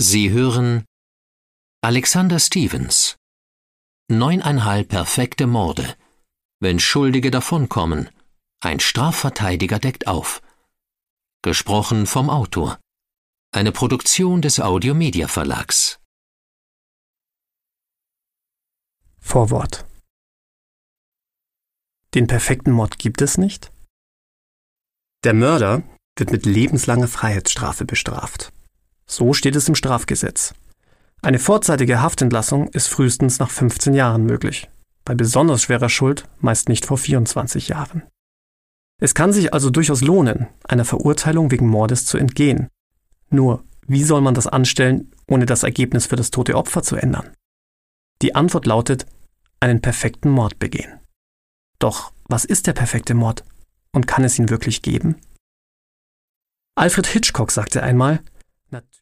Sie hören Alexander Stevens. 9,5 perfekte Morde. Wenn Schuldige davonkommen. Ein Strafverteidiger deckt auf. Gesprochen vom Autor. Eine Produktion des Audio-Media Verlags. Vorwort. Den perfekten Mord gibt es nicht. Der Mörder wird mit lebenslanger Freiheitsstrafe bestraft. So steht es im Strafgesetz. Eine vorzeitige Haftentlassung ist frühestens nach 15 Jahren möglich. Bei besonders schwerer Schuld meist nicht vor 24 Jahren. Es kann sich also durchaus lohnen, einer Verurteilung wegen Mordes zu entgehen. Nur, wie soll man das anstellen, ohne das Ergebnis für das tote Opfer zu ändern? Die Antwort lautet, einen perfekten Mord begehen. Doch, was ist der perfekte Mord? Und kann es ihn wirklich geben? Alfred Hitchcock sagte einmal,